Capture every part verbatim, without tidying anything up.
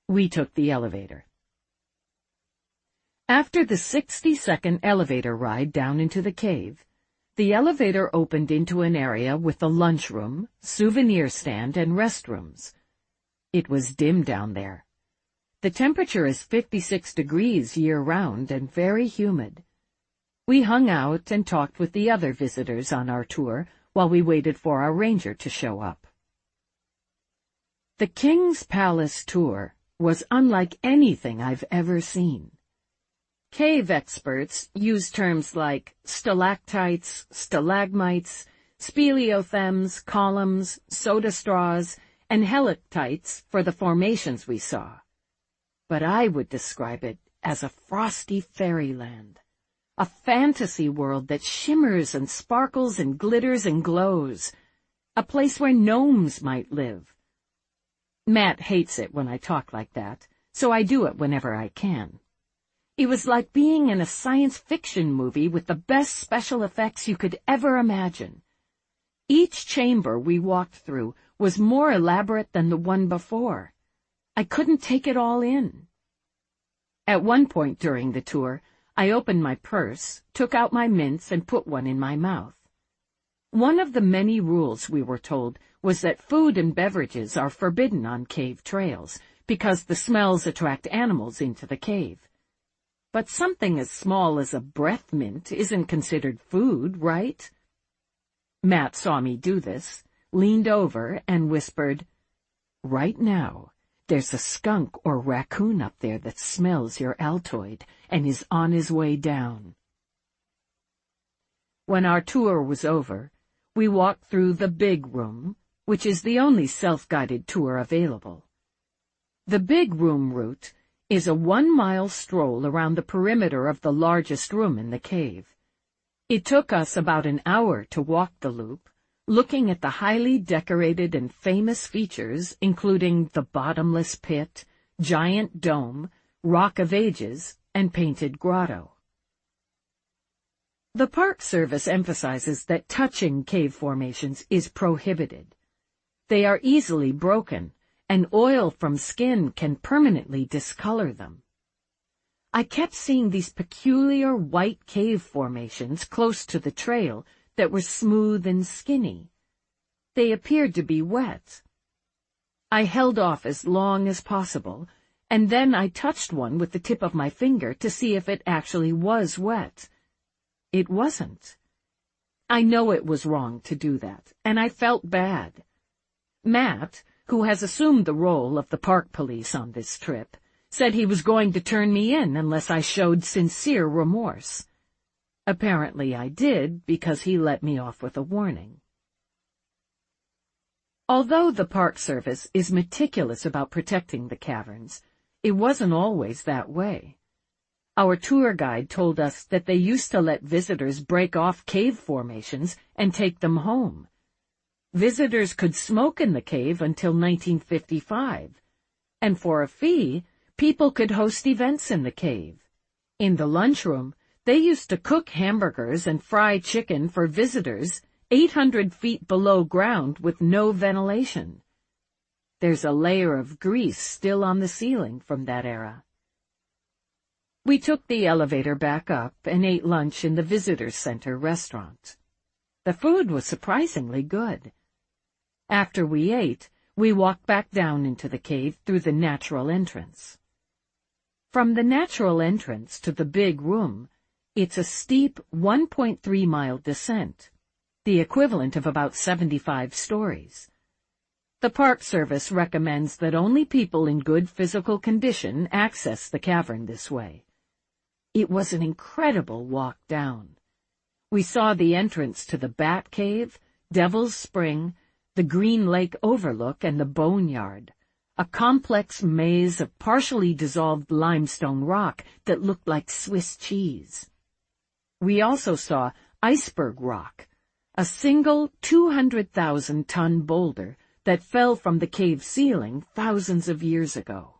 We took the elevator. After the sixty-second elevator ride down into the cave, the elevator opened into an area with a lunchroom, souvenir stand, and restrooms. It was dim down there. The temperature is fifty-six degrees year-round and very humid. We hung out and talked with the other visitors on our tour while we waited for our ranger to show up. The King's Palace tour was unlike anything I've ever seen. Cave experts use terms like stalactites, stalagmites, speleothems, columns, soda straws, and helictites for the formations we saw. But I would describe it as a frosty fairyland, a fantasy world that shimmers and sparkles and glitters and glows, a place where gnomes might live. Matt hates it when I talk like that, so I do it whenever I can. It was like being in a science fiction movie with the best special effects you could ever imagine. Each chamber we walked through was more elaborate than the one before. I couldn't take it all in. At one point during the tour, I opened my purse, took out my mints, and put one in my mouth. One of the many rules we were told was that food and beverages are forbidden on cave trails because the smells attract animals into the cave. But something as small as a breath mint isn't considered food, right? Matt saw me do this, leaned over, and whispered, "Right now, there's a skunk or raccoon up there that smells your Altoid and is on his way down." When our tour was over, we walked through the big room, which is the only self-guided tour available. The big room route is a one-mile stroll around the perimeter of the largest room in the cave. It took us about an hour to walk the loop, looking at the highly decorated and famous features, including the bottomless pit, giant dome, rock of ages, and painted grotto. The Park Service emphasizes that touching cave formations is prohibited. They are easily broken, and oil from skin can permanently discolor them. I kept seeing these peculiar white cave formations close to the trail that were smooth and skinny. They appeared to be wet. I held off as long as possible, and then I touched one with the tip of my finger to see if it actually was wet. It wasn't. I know it was wrong to do that, and I felt bad. Matt, who has assumed the role of the park police on this trip, said he was going to turn me in unless I showed sincere remorse. Apparently I did, because he let me off with a warning. Although the Park Service is meticulous about protecting the caverns, it wasn't always that way. Our tour guide told us that they used to let visitors break off cave formations and take them home. Visitors could smoke in the cave until nineteen fifty-five, and for a fee, people could host events in the cave. In the lunchroom, they used to cook hamburgers and fry chicken for visitors eight hundred feet below ground with no ventilation. There's a layer of grease still on the ceiling from that era. We took the elevator back up and ate lunch in the Visitor Center restaurant. The food was surprisingly good. After we ate, we walked back down into the cave through the natural entrance. From the natural entrance to the big room, it's a steep one point three mile descent, the equivalent of about seventy-five stories. The Park Service recommends that only people in good physical condition access the cavern this way. It was an incredible walk down. We saw the entrance to the Bat Cave, Devil's Spring, the Green Lake Overlook, and the Boneyard, a complex maze of partially dissolved limestone rock that looked like Swiss cheese. We also saw Iceberg Rock, a single two hundred thousand ton boulder that fell from the cave ceiling thousands of years ago.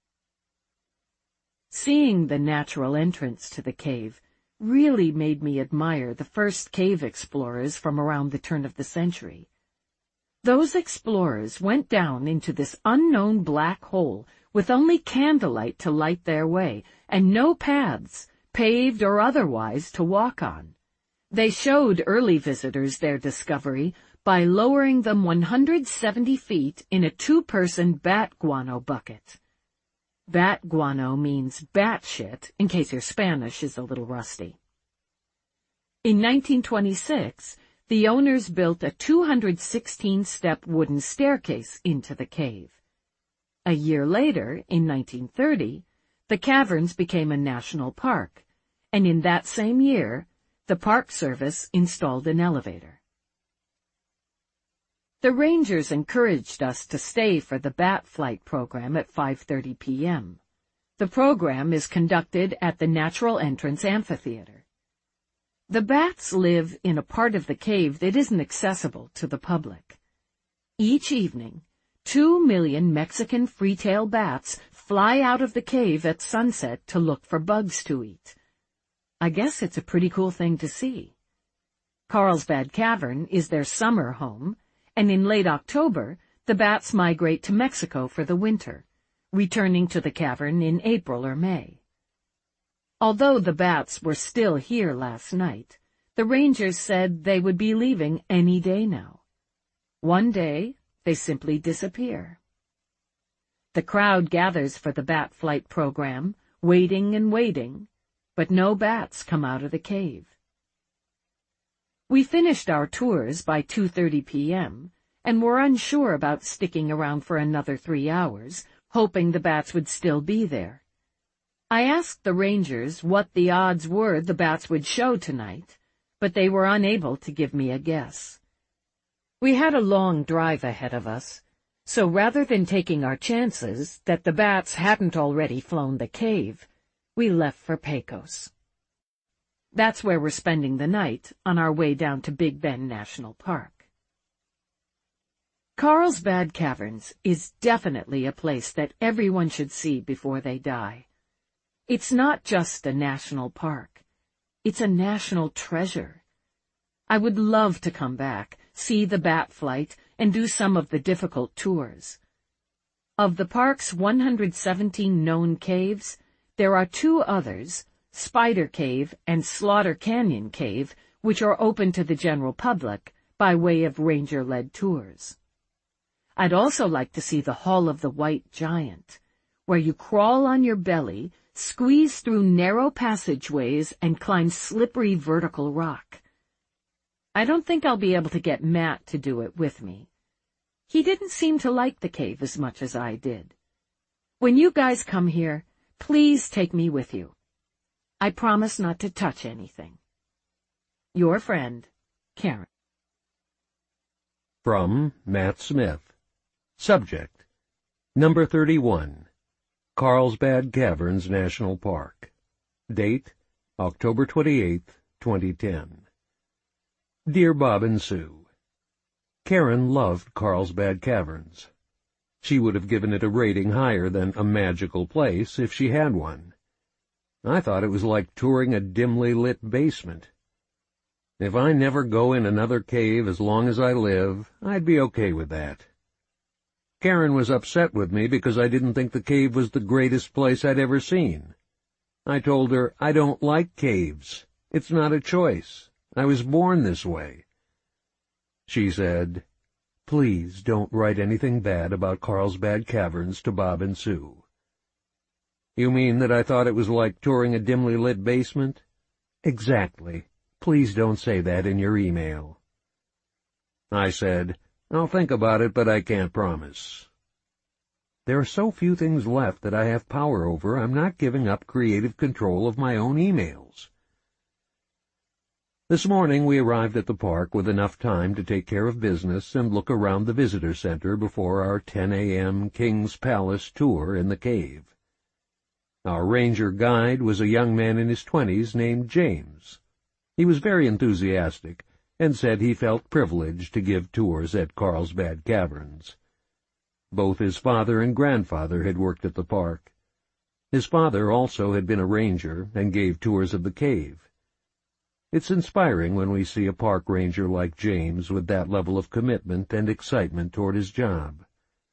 Seeing the natural entrance to the cave really made me admire the first cave explorers from around the turn of the century. Those explorers went down into this unknown black hole with only candlelight to light their way, and no paths, paved or otherwise, to walk on. They showed early visitors their discovery by lowering them one hundred seventy feet in a two-person bat guano bucket. Bat guano means bat shit, in case your Spanish is a little rusty. In nineteen twenty-six, the owners built a two hundred sixteen step wooden staircase into the cave. A year later, in nineteen thirty, the caverns became a national park, and in that same year, the Park Service installed an elevator. The rangers encouraged us to stay for the bat flight program at five thirty p m The program is conducted at the Natural Entrance Amphitheater. The bats live in a part of the cave that isn't accessible to the public. Each evening, two million Mexican free-tail bats fly out of the cave at sunset to look for bugs to eat. I guess it's a pretty cool thing to see. Carlsbad Cavern is their summer home, and in late October, the bats migrate to Mexico for the winter, returning to the cavern in April or May. Although the bats were still here last night, the rangers said they would be leaving any day now. One day, they simply disappear. The crowd gathers for the bat flight program, waiting and waiting, but no bats come out of the cave. We finished our tours by two thirty p m and were unsure about sticking around for another three hours, hoping the bats would still be there. I asked the rangers what the odds were the bats would show tonight, but they were unable to give me a guess. We had a long drive ahead of us, so rather than taking our chances that the bats hadn't already flown the cave, we left for Pecos. That's where we're spending the night on our way down to Big Bend National Park. Carlsbad Caverns is definitely a place that everyone should see before they die. It's not just a national park. It's a national treasure. I would love to come back, see the bat flight, and do some of the difficult tours. Of the park's one hundred seventeen known caves, there are two others, Spider Cave and Slaughter Canyon Cave, which are open to the general public by way of ranger-led tours. I'd also like to see the Hall of the White Giant, where you crawl on your belly, squeeze through narrow passageways, and climb slippery vertical rock. I don't think I'll be able to get Matt to do it with me. He didn't seem to like the cave as much as I did. When you guys come here, please take me with you. I promise not to touch anything. Your friend, Karen. From Matt Smith. Subject: Number thirty-one, Carlsbad Caverns National Park. Date: October twenty-eighth, twenty ten. Dear Bob and Sue, Karen loved Carlsbad Caverns. She would have given it a rating higher than a magical place if she had one. I thought it was like touring a dimly lit basement. If I never go in another cave as long as I live, I'd be okay with that. Karen was upset with me because I didn't think the cave was the greatest place I'd ever seen. I told her I don't like caves. It's not a choice. I was born this way. She said, "Please don't write anything bad about Carlsbad Caverns to Bob and Sue." You mean that I thought it was like touring a dimly lit basement? Exactly. Please don't say that in your email. I said, I'll think about it, but I can't promise. There are so few things left that I have power over, I'm not giving up creative control of my own emails. This morning we arrived at the park with enough time to take care of business and look around the visitor center before our ten a m King's Palace tour in the cave. Our ranger guide was a young man in his twenties named James. He was very enthusiastic and said he felt privileged to give tours at Carlsbad Caverns. Both his father and grandfather had worked at the park. His father also had been a ranger and gave tours of the cave. It's inspiring when we see a park ranger like James with that level of commitment and excitement toward his job.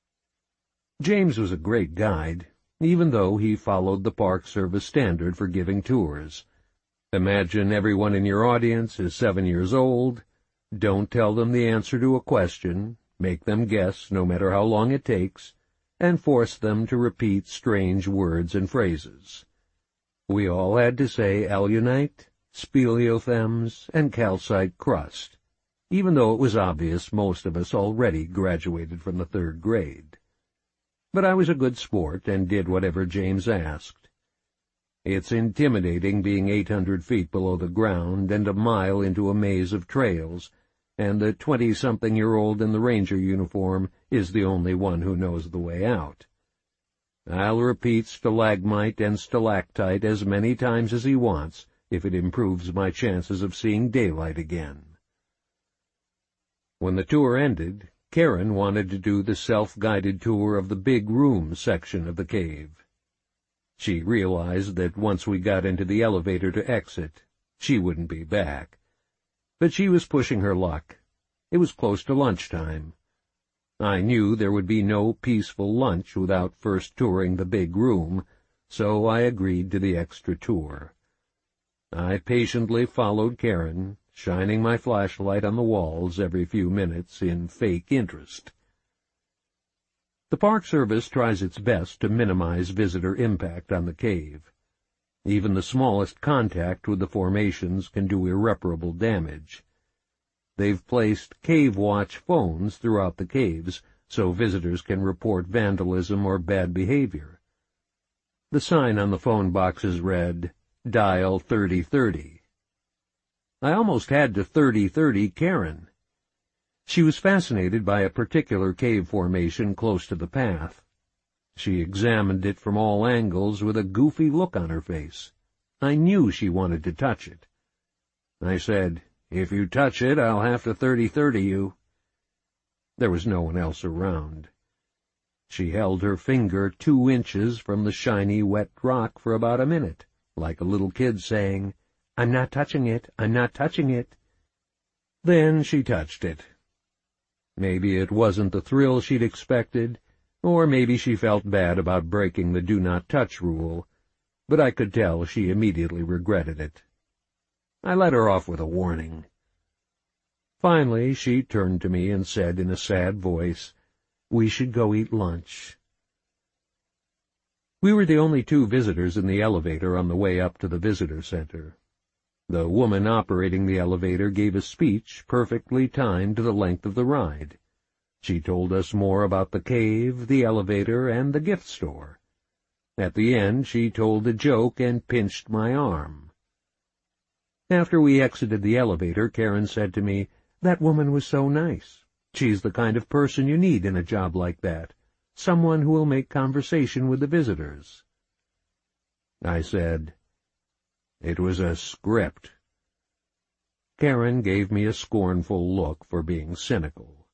James was a great guide, even though he followed the Park Service standard for giving tours. Imagine everyone in your audience is seven years old. Don't tell them the answer to a question, make them guess no matter how long it takes, and force them to repeat strange words and phrases. We all had to say alunite, speleothems, and calcite crust, even though it was obvious most of us already graduated from the third grade. But I was a good sport and did whatever James asked. It's intimidating being eight hundred feet below the ground and a mile into a maze of trails, and the twenty-something-year-old in the ranger uniform is the only one who knows the way out. I'll repeat stalagmite and stalactite as many times as he wants, if it improves my chances of seeing daylight again. When the tour ended, Karen wanted to do the self-guided tour of the big room section of the cave. She realized that once we got into the elevator to exit, she wouldn't be back. But she was pushing her luck. It was close to lunchtime. I knew there would be no peaceful lunch without first touring the big room, so I agreed to the extra tour. I patiently followed Karen, shining my flashlight on the walls every few minutes in fake interest. The Park Service tries its best to minimize visitor impact on the cave. Even the smallest contact with the formations can do irreparable damage. They've placed Cave Watch phones throughout the caves so visitors can report vandalism or bad behavior. The sign on the phone boxes read, "Dial thirty thirty." I almost had to thirty thirty Karen. She was fascinated by a particular cave formation close to the path. She examined it from all angles with a goofy look on her face. I knew she wanted to touch it. I said, "If you touch it, I'll have to thirty thirty you." There was no one else around. She held her finger two inches from the shiny, wet rock for about a minute, like a little kid saying, "I'm not touching it, I'm not touching it." Then she touched it. Maybe it wasn't the thrill she'd expected, or maybe she felt bad about breaking the do-not-touch rule, but I could tell she immediately regretted it. I let her off with a warning. Finally, she turned to me and said in a sad voice, "We should go eat lunch." We were the only two visitors in the elevator on the way up to the visitor center. The woman operating the elevator gave a speech perfectly timed to the length of the ride. She told us more about the cave, the elevator, and the gift store. At the end, she told a joke and pinched my arm. After we exited the elevator, Karen said to me, "That woman was so nice. She's the kind of person you need in a job like that, someone who will make conversation with the visitors." I said, "It was a script." Karen gave me a scornful look for being cynical.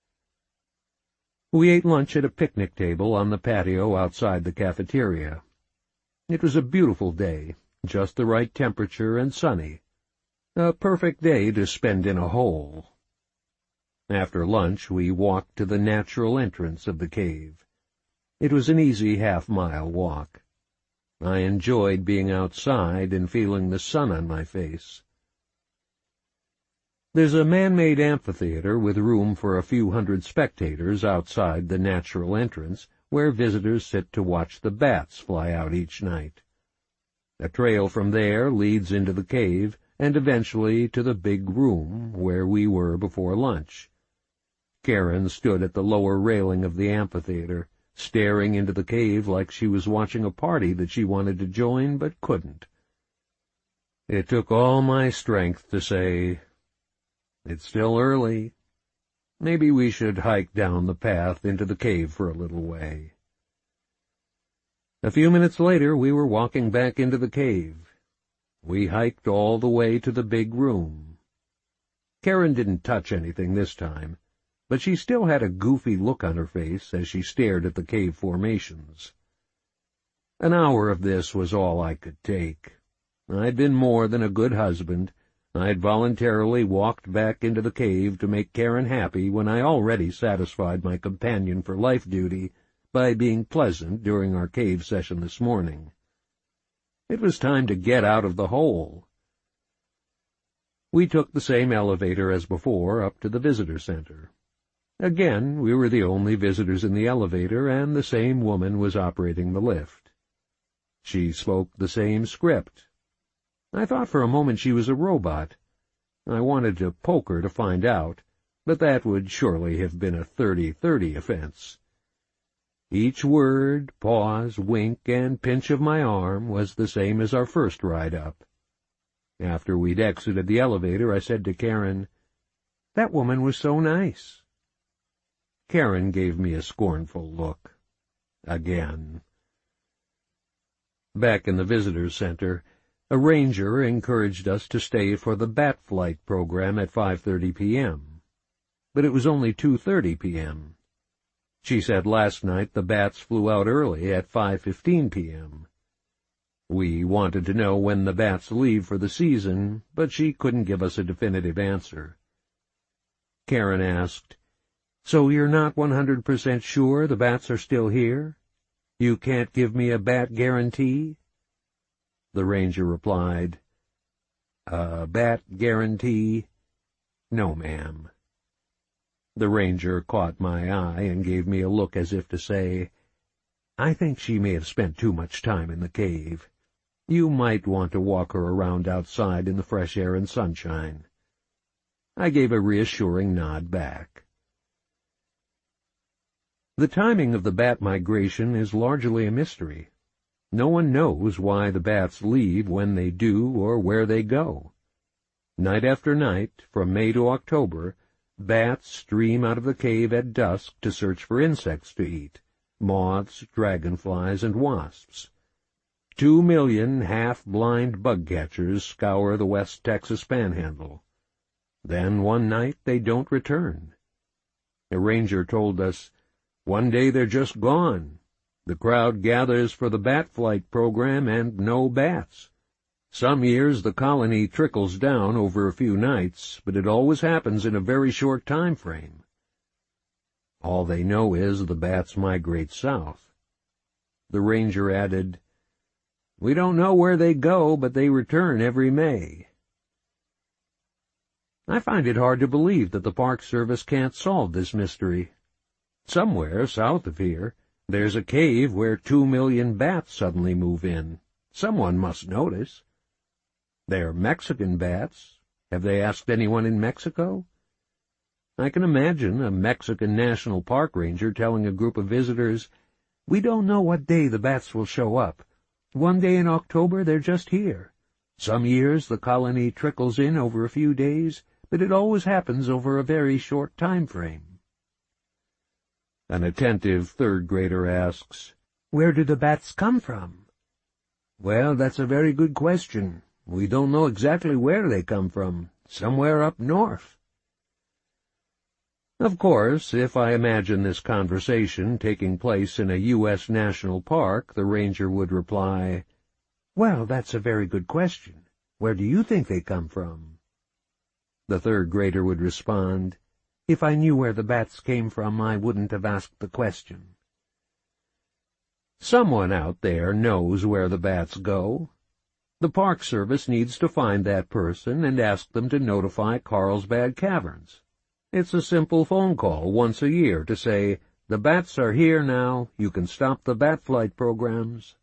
We ate lunch at a picnic table on the patio outside the cafeteria. It was a beautiful day, just the right temperature and sunny. A perfect day to spend in a hole. After lunch, we walked to the natural entrance of the cave. It was an easy half-mile walk. I enjoyed being outside and feeling the sun on my face. There's a man-made amphitheater with room for a few hundred spectators outside the natural entrance, where visitors sit to watch the bats fly out each night. A trail from there leads into the cave and eventually to the big room where we were before lunch. Karen stood at the lower railing of the amphitheater, staring into the cave like she was watching a party that she wanted to join but couldn't. It took all my strength to say, "It's still early. Maybe we should hike down the path into the cave for a little way." A few minutes later, we were walking back into the cave. We hiked all the way to the big room. Karen didn't touch anything this time, but she still had a goofy look on her face as she stared at the cave formations. An hour of this was all I could take. I'd been more than a good husband. I had voluntarily walked back into the cave to make Karen happy when I already satisfied my companion for life duty by being pleasant during our cave session this morning. It was time to get out of the hole. We took the same elevator as before up to the visitor center. Again, we were the only visitors in the elevator, and the same woman was operating the lift. She spoke the same script. I thought for a moment she was a robot. I wanted to poke her to find out, but that would surely have been a thirty thirty offense. Each word, pause, wink, and pinch of my arm was the same as our first ride up. After we'd exited the elevator, I said to Karen, "That woman was so nice." Karen gave me a scornful look. Again. Back in the visitors' center, a ranger encouraged us to stay for the bat flight program at five thirty p m But it was only two thirty p m She said last night the bats flew out early at five fifteen p m We wanted to know when the bats leave for the season, but she couldn't give us a definitive answer. Karen asked, "So you're not one hundred percent sure the bats are still here? You can't give me a bat guarantee?" The ranger replied, "A bat guarantee? No, ma'am." The ranger caught my eye and gave me a look as if to say, "I think she may have spent too much time in the cave. You might want to walk her around outside in the fresh air and sunshine." I gave a reassuring nod back. The timing of the bat migration is largely a mystery. No one knows why the bats leave when they do or where they go. Night after night, from May to October, bats stream out of the cave at dusk to search for insects to eat, moths, dragonflies, and wasps. Two million half-blind bug-catchers scour the West Texas Panhandle. Then one night they don't return. A ranger told us, "One day they're just gone. The crowd gathers for the bat flight program and no bats. Some years the colony trickles down over a few nights, but it always happens in a very short time frame." All they know is the bats migrate south. The ranger added, "We don't know where they go, but they return every May." I find it hard to believe that the Park Service can't solve this mystery. Somewhere south of here, there's a cave where two million bats suddenly move in. Someone must notice. They're Mexican bats. Have they asked anyone in Mexico? I can imagine a Mexican National Park ranger telling a group of visitors, "We don't know what day the bats will show up. One day in October they're just here. Some years the colony trickles in over a few days, but it always happens over a very short time frame." An attentive third grader asks, "Where do the bats come from?" "Well, that's a very good question. We don't know exactly where they come from. Somewhere up north." Of course, if I imagine this conversation taking place in a U S national park, the ranger would reply, "Well, that's a very good question. Where do you think they come from?" The third grader would respond, "If I knew where the bats came from, I wouldn't have asked the question." Someone out there knows where the bats go. The Park Service needs to find that person and ask them to notify Carlsbad Caverns. It's a simple phone call once a year to say, "The bats are here now, you can stop the bat flight programs."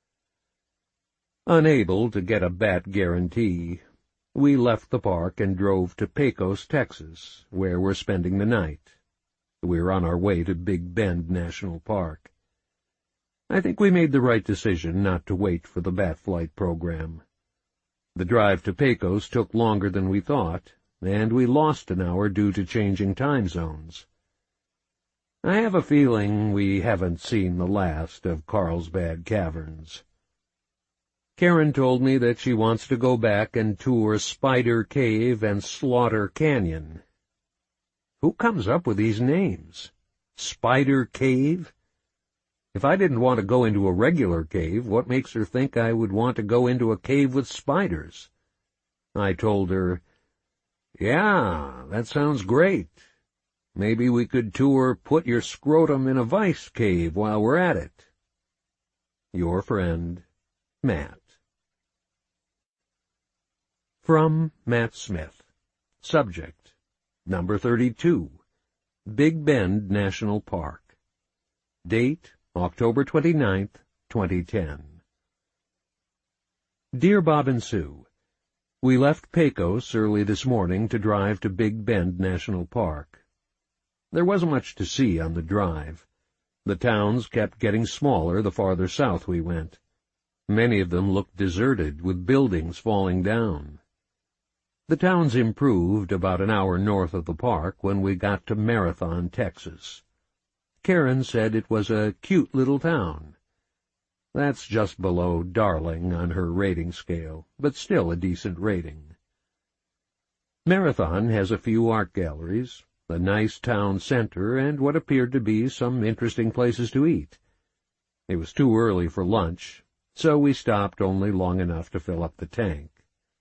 Unable to get a bat guarantee, we left the park and drove to Pecos, Texas, where we're spending the night. We're on our way to Big Bend National Park. I think we made the right decision not to wait for the bat flight program. The drive to Pecos took longer than we thought, and we lost an hour due to changing time zones. I have a feeling we haven't seen the last of Carlsbad Caverns. Karen told me that she wants to go back and tour Spider Cave and Slaughter Canyon. Who comes up with these names? Spider Cave? If I didn't want to go into a regular cave, what makes her think I would want to go into a cave with spiders? I told her, "Yeah, that sounds great. Maybe we could tour Put Your Scrotum in a Vice Cave while we're at it." Your friend, Matt. From Matt Smith. Subject, number thirty-two, Big Bend National Park. Date, October twenty-ninth, twenty ten. Dear Bob and Sue, we left Pecos early this morning to drive to Big Bend National Park. There wasn't much to see on the drive. The towns kept getting smaller the farther south we went. Many of them looked deserted, with buildings falling down. The towns improved about an hour north of the park when we got to Marathon, Texas. Karen said it was a cute little town. That's just below Darling on her rating scale, but still a decent rating. Marathon has a few art galleries, a nice town center, and what appeared to be some interesting places to eat. It was too early for lunch, so we stopped only long enough to fill up the tank.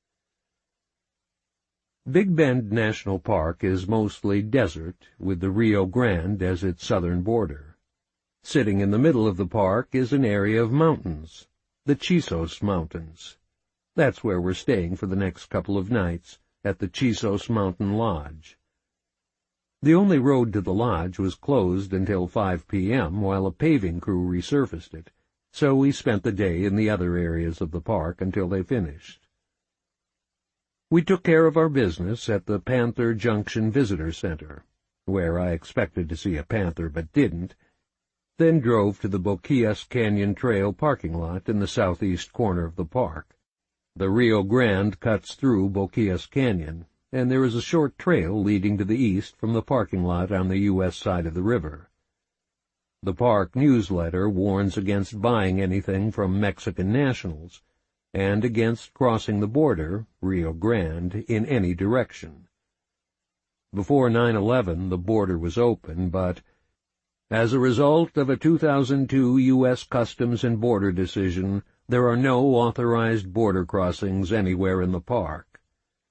Big Bend National Park is mostly desert, with the Rio Grande as its southern border. Sitting in the middle of the park is an area of mountains, the Chisos Mountains. That's where we're staying for the next couple of nights, at the Chisos Mountain Lodge. The only road to the lodge was closed until five p m while a paving crew resurfaced it, so we spent the day in the other areas of the park until they finished. We took care of our business at the Panther Junction Visitor Center, where I expected to see a panther but didn't, then drove to the Boquillas Canyon Trail parking lot in the southeast corner of the park. The Rio Grande cuts through Boquillas Canyon, and there is a short trail leading to the east from the parking lot on the U S side of the river. The park newsletter warns against buying anything from Mexican nationals, and against crossing the border, Rio Grande, in any direction. Before nine eleven the border was open, but as a result of a two thousand two U S Customs and Border decision, there are no authorized border crossings anywhere in the park.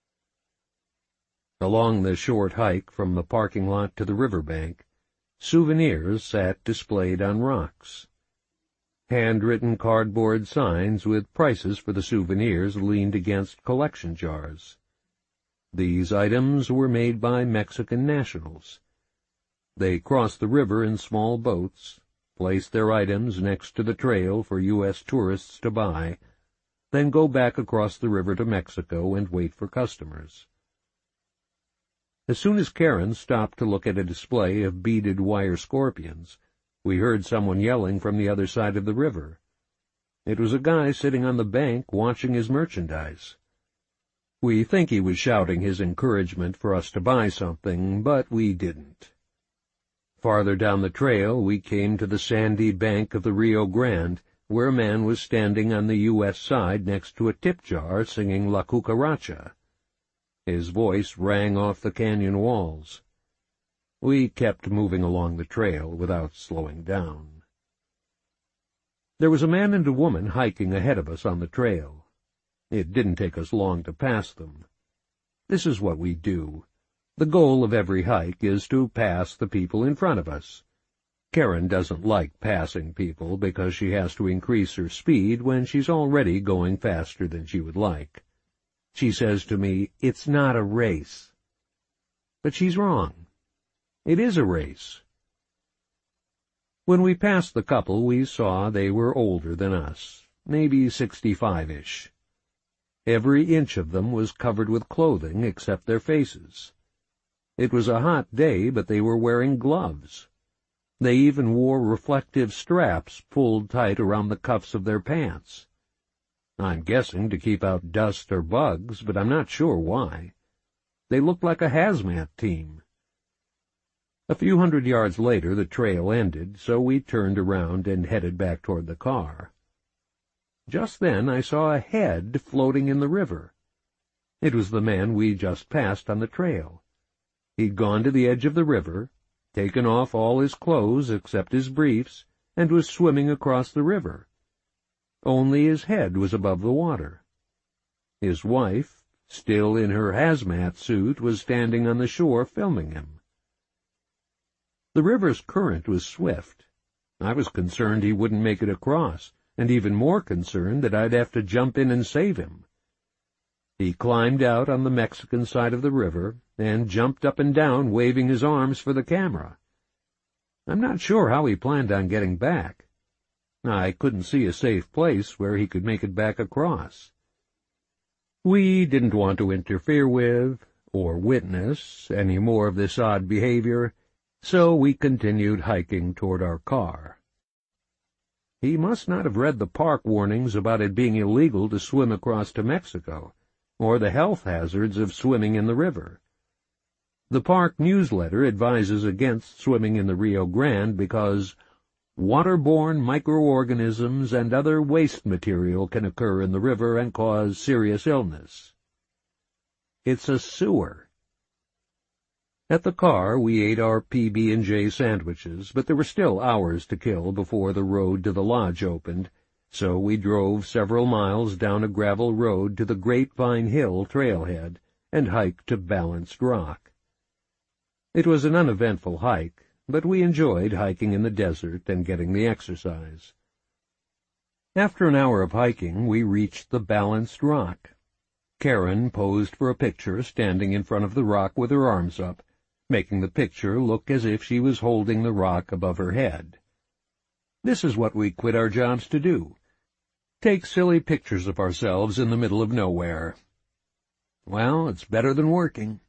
Along the short hike from the parking lot to the riverbank, souvenirs sat displayed on rocks. Handwritten cardboard signs with prices for the souvenirs leaned against collection jars. These items were made by Mexican nationals. They crossed the river in small boats, placed their items next to the trail for U S tourists to buy, then go back across the river to Mexico and wait for customers. As soon as Karen stopped to look at a display of beaded wire scorpions, we heard someone yelling from the other side of the river. It was a guy sitting on the bank watching his merchandise. We think he was shouting his encouragement for us to buy something, but we didn't. Farther down the trail, we came to the sandy bank of the Rio Grande, where a man was standing on the U S side next to a tip jar singing La Cucaracha. His voice rang off the canyon walls. We kept moving along the trail without slowing down. There was a man and a woman hiking ahead of us on the trail. It didn't take us long to pass them. This is what we do. The goal of every hike is to pass the people in front of us. Karen doesn't like passing people because she has to increase her speed when she's already going faster than she would like. She says to me, "It's not a race." But she's wrong. It is a race. When we passed the couple, we saw they were older than us, maybe sixty-five-ish. Every inch of them was covered with clothing except their faces. It was a hot day, but they were wearing gloves. They even wore reflective straps pulled tight around the cuffs of their pants. I'm guessing to keep out dust or bugs, but I'm not sure why. They looked like a hazmat team. A few hundred yards later the trail ended, so we turned around and headed back toward the car. Just then I saw a head floating in the river. It was the man we just passed on the trail. He'd gone to the edge of the river, taken off all his clothes except his briefs, and was swimming across the river. Only his head was above the water. His wife, still in her hazmat suit, was standing on the shore filming him. The river's current was swift. I was concerned he wouldn't make it across, and even more concerned that I'd have to jump in and save him. He climbed out on the Mexican side of the river and jumped up and down, waving his arms for the camera. I'm not sure how he planned on getting back. I couldn't see a safe place where he could make it back across. We didn't want to interfere with, or witness, any more of this odd behavior, so we continued hiking toward our car. He must not have read the park warnings about it being illegal to swim across to Mexico, or the health hazards of swimming in the river. The park newsletter advises against swimming in the Rio Grande because waterborne microorganisms and other waste material can occur in the river and cause serious illness. It's a sewer. At the car, we ate our P B and J sandwiches, but there were still hours to kill before the road to the lodge opened, so we drove several miles down a gravel road to the Grapevine Hill trailhead and hiked to Balanced Rock. It was an uneventful hike, but we enjoyed hiking in the desert and getting the exercise. After an hour of hiking, we reached the Balanced Rock. Karen posed for a picture standing in front of the rock with her arms up, making the picture look as if she was holding the rock above her head. This is what we quit our jobs to do. Take silly pictures of ourselves in the middle of nowhere. Well, it's better than working.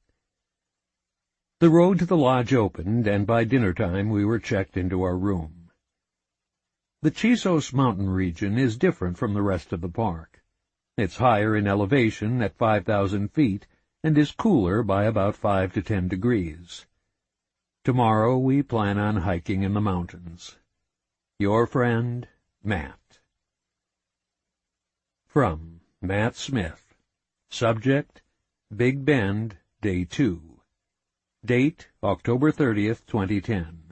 The road to the lodge opened, and by dinner time we were checked into our room. The Chisos mountain region is different from the rest of the park. It's higher in elevation at five thousand feet, and is cooler by about five to ten degrees. Tomorrow we plan on hiking in the mountains. Your friend, Matt. From Matt Smith. Subject, Big Bend, Day two. Date, October thirtieth, twenty ten.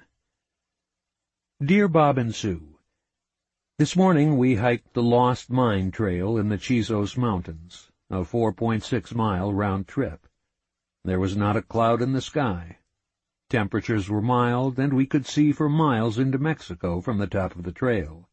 Dear Bob and Sue, this morning we hiked the Lost Mine Trail in the Chisos Mountains, a four point six mile round trip. There was not a cloud in the sky. Temperatures were mild, and we could see for miles into Mexico from the top of the trail.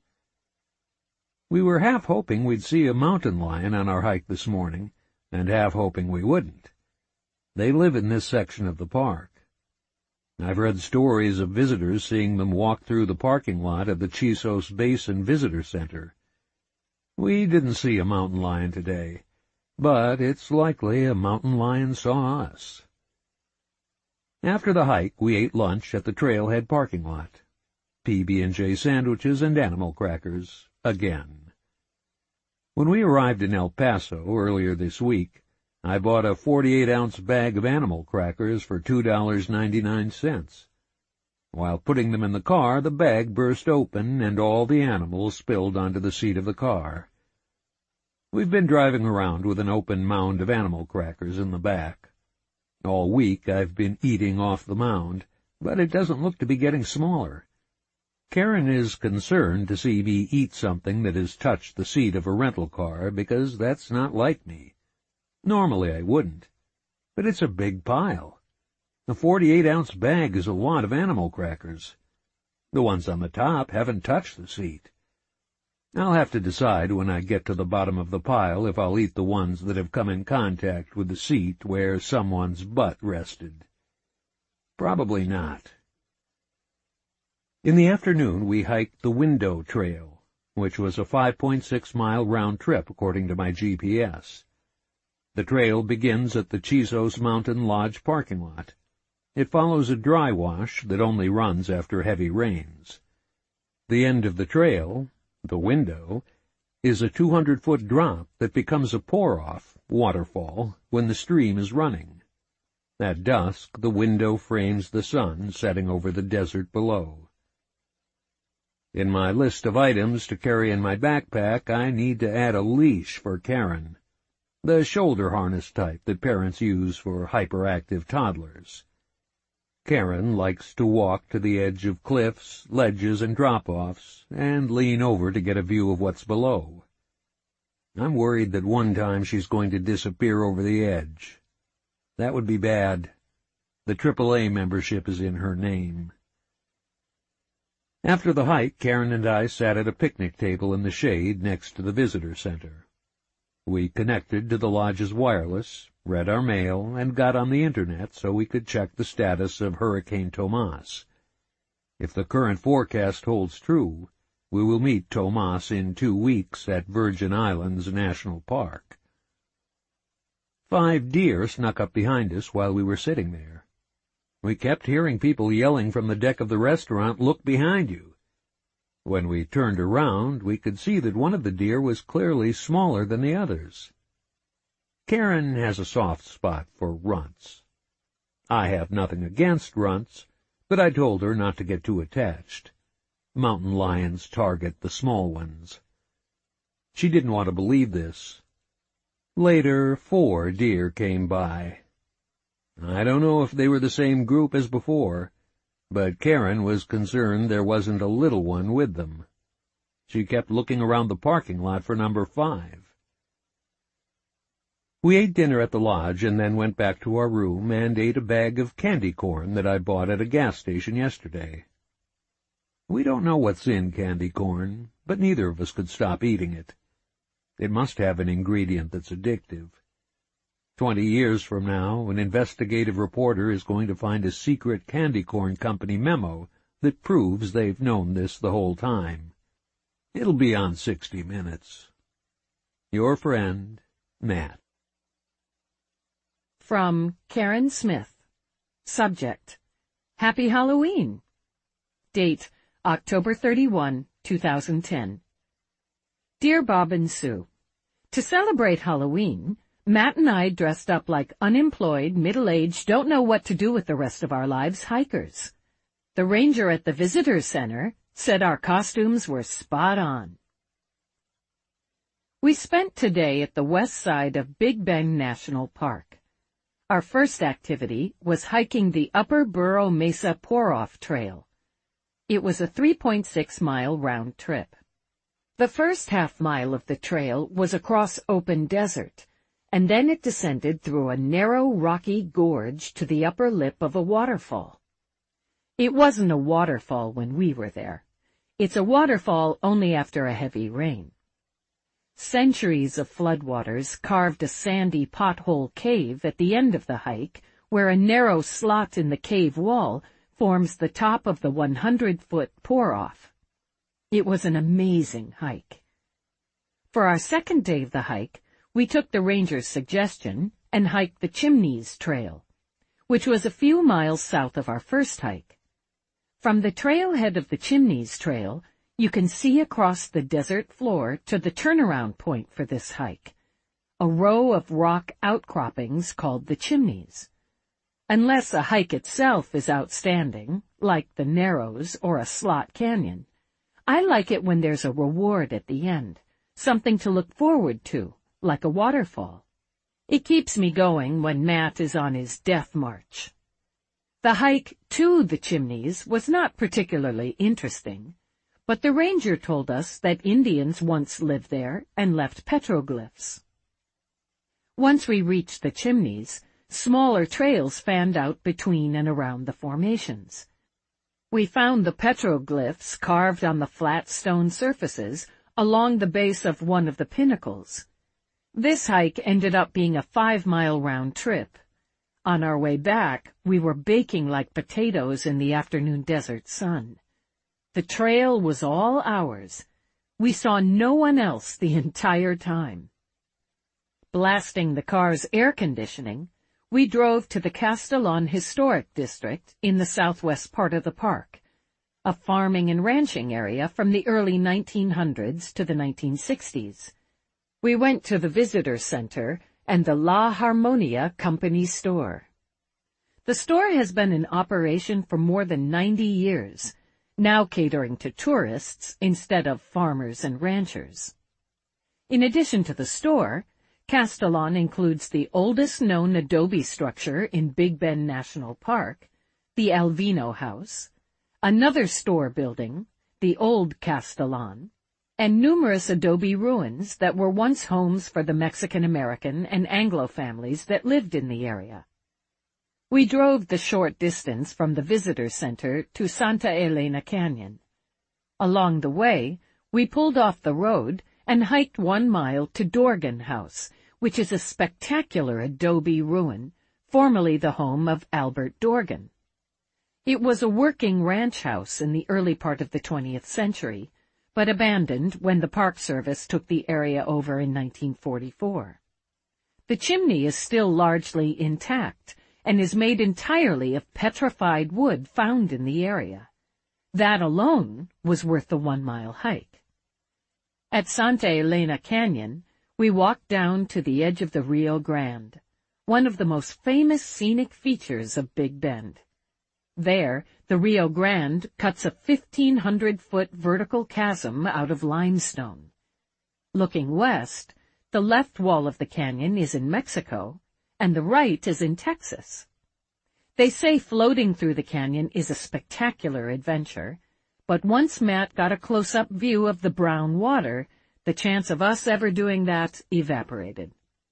We were half hoping we'd see a mountain lion on our hike this morning, and half hoping we wouldn't. They live in this section of the park. I've read stories of visitors seeing them walk through the parking lot of the Chisos Basin Visitor Center. We didn't see a mountain lion today, but it's likely a mountain lion saw us. After the hike, we ate lunch at the trailhead parking lot. P B and J sandwiches and animal crackers, again. When we arrived in El Paso earlier this week, I bought a forty-eight ounce bag of animal crackers for two dollars and ninety-nine cents. While putting them in the car, the bag burst open and all the animals spilled onto the seat of the car. We've been driving around with an open mound of animal crackers in the back. All week I've been eating off the mound, but it doesn't look to be getting smaller. Karen is concerned to see me eat something that has touched the seat of a rental car, because that's not like me. Normally I wouldn't, but it's a big pile. A forty-eight ounce bag is a lot of animal crackers. The ones on the top haven't touched the seat. I'll have to decide when I get to the bottom of the pile if I'll eat the ones that have come in contact with the seat where someone's butt rested. Probably not. In the afternoon we hiked the Window Trail, which was a five point six mile round trip according to my G P S. The trail begins at the Chisos Mountain Lodge parking lot. It follows a dry wash that only runs after heavy rains. The end of the trail, the Window, is a two hundred foot drop that becomes a pour-off, waterfall, when the stream is running. At dusk, the Window frames the sun setting over the desert below. In my list of items to carry in my backpack, I need to add a leash for Karen, the shoulder harness type that parents use for hyperactive toddlers. Karen likes to walk to the edge of cliffs, ledges, and drop-offs, and lean over to get a view of what's below. I'm worried that one time she's going to disappear over the edge. That would be bad. The triple A membership is in her name. After the hike, Karen and I sat at a picnic table in the shade next to the visitor center. We connected to the lodge's wireless, read our mail, and got on the Internet so we could check the status of Hurricane Tomas. If the current forecast holds true, we will meet Tomas in two weeks at Virgin Islands National Park. Five deer snuck up behind us while we were sitting there. We kept hearing people yelling from the deck of the restaurant, "Look behind you." When we turned around, we could see that one of the deer was clearly smaller than the others. Karen has a soft spot for runts. I have nothing against runts, but I told her not to get too attached. Mountain lions target the small ones. She didn't want to believe this. Later, four deer came by. I don't know if they were the same group as before, but Karen was concerned there wasn't a little one with them. She kept looking around the parking lot for number five. We ate dinner at the lodge and then went back to our room and ate a bag of candy corn that I bought at a gas station yesterday. We don't know what's in candy corn, but neither of us could stop eating it. It must have an ingredient that's addictive. Twenty years from now, an investigative reporter is going to find a secret candy corn company memo that proves they've known this the whole time. It'll be on sixty minutes. Your friend, Matt. From Karen Smith. Subject: Happy Halloween. Date: October thirty-first, two thousand ten. Dear Bob and Sue, to celebrate Halloween, Matt and I dressed up like unemployed, middle-aged, don't know what to do with the rest of our lives hikers. The ranger at the visitor center said our costumes were spot on. We spent today at the west side of Big Bend National Park. Our first activity was hiking the Upper Burro Mesa Pour-Off Trail. It was a three point six mile round trip. The first half mile of the trail was across open desert, and then it descended through a narrow rocky gorge to the upper lip of a waterfall. It wasn't a waterfall when we were there. It's a waterfall only after a heavy rain. Centuries of floodwaters carved a sandy pothole cave at the end of the hike, where a narrow slot in the cave wall forms the top of the one hundred foot pour-off. It was an amazing hike. For our second day of the hike, we took the ranger's suggestion and hiked the Chimneys Trail, which was a few miles south of our first hike. From the trailhead of the Chimneys Trail, you can see across the desert floor to the turnaround point for this hike, a row of rock outcroppings called the Chimneys. Unless a hike itself is outstanding, like the Narrows or a slot canyon, I like it when there's a reward at the end, something to look forward to, like a waterfall. It keeps me going when Matt is on his death march. The hike to the Chimneys was not particularly interesting, but the ranger told us that Indians once lived there and left petroglyphs. Once we reached the Chimneys, smaller trails fanned out between and around the formations. We found the petroglyphs carved on the flat stone surfaces along the base of one of the pinnacles. This hike ended up being a five-mile round trip. On our way back, we were baking like potatoes in the afternoon desert sun. The trail was all ours. We saw no one else the entire time. Blasting the car's air conditioning, we drove to the Castellon Historic District in the southwest part of the park, a farming and ranching area from the early nineteen hundreds to the nineteen sixties. We went to the visitor center and the La Harmonia Company store. The store has been in operation for more than ninety years, now catering to tourists instead of farmers and ranchers. In addition to the store, Castellon includes the oldest known adobe structure in Big Bend National Park, the Alvino House, another store building, the Old Castellon, and numerous adobe ruins that were once homes for the Mexican-American and Anglo families that lived in the area. We drove the short distance from the visitor center to Santa Elena Canyon. Along the way, we pulled off the road and hiked one mile to Dorgan House, which is a spectacular adobe ruin, formerly the home of Albert Dorgan. It was a working ranch house in the early part of the twentieth century, but abandoned when the Park Service took the area over in nineteen forty-four. The chimney is still largely intact and is made entirely of petrified wood found in the area. That alone was worth the one-mile hike. At Santa Elena Canyon, we walked down to the edge of the Rio Grande, one of the most famous scenic features of Big Bend. There, the Rio Grande cuts a fifteen hundred foot vertical chasm out of limestone. Looking west, the left wall of the canyon is in Mexico, and the right is in Texas. They say floating through the canyon is a spectacular adventure, but once Matt got a close-up view of the brown water, the chance of us ever doing that evaporated.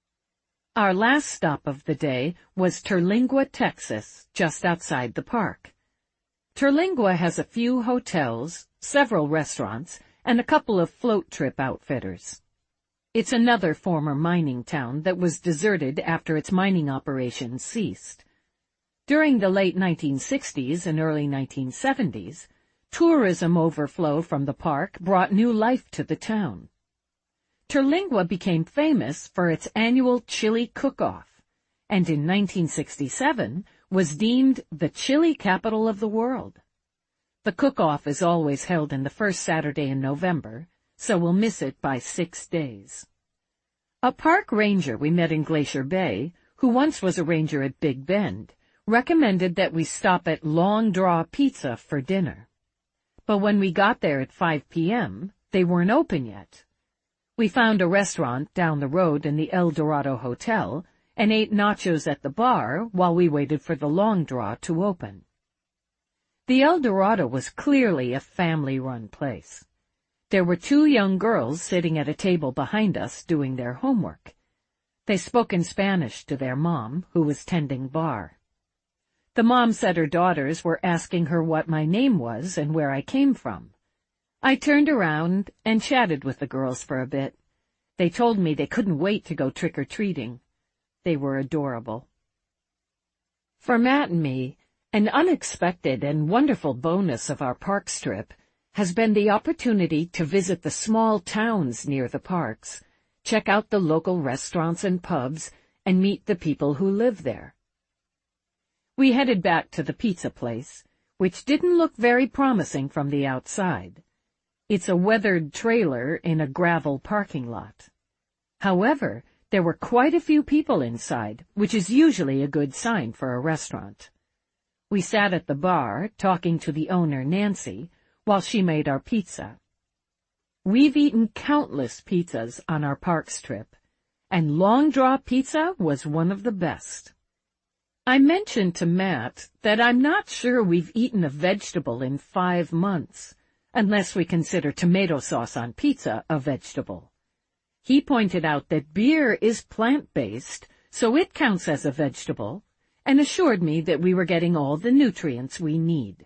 Our last stop of the day was Terlingua, Texas, just outside the park. Terlingua has a few hotels, several restaurants, and a couple of float trip outfitters. It's another former mining town that was deserted after its mining operations ceased. During the late nineteen sixties and early nineteen seventies, tourism overflow from the park brought new life to the town. Terlingua became famous for its annual chili cook-off, and in nineteen sixty-seven was deemed the chili capital of the world. The cook-off is always held in the first Saturday in November, so we'll miss it by six days. A park ranger we met in Glacier Bay, who once was a ranger at Big Bend, recommended that we stop at Long Draw Pizza for dinner. But when we got there at five p.m., they weren't open yet. We found a restaurant down the road in the El Dorado Hotel and ate nachos at the bar while we waited for the Long Draw to open. The El Dorado was clearly a family-run place. There were two young girls sitting at a table behind us doing their homework. They spoke in Spanish to their mom, who was tending bar. The mom said her daughters were asking her what my name was and where I came from. I turned around and chatted with the girls for a bit. They told me they couldn't wait to go trick-or-treating. They were adorable. For Matt and me, an unexpected and wonderful bonus of our parks trip has been the opportunity to visit the small towns near the parks, check out the local restaurants and pubs, and meet the people who live there. We headed back to the pizza place, which didn't look very promising from the outside. It's a weathered trailer in a gravel parking lot. However, there were quite a few people inside, which is usually a good sign for a restaurant. We sat at the bar, talking to the owner, Nancy, while she made our pizza. We've eaten countless pizzas on our parks trip, and Long Draw Pizza was one of the best. I mentioned to Matt that I'm not sure we've eaten a vegetable in five months, unless we consider tomato sauce on pizza a vegetable. He pointed out that beer is plant-based, so it counts as a vegetable, and assured me that we were getting all the nutrients we need.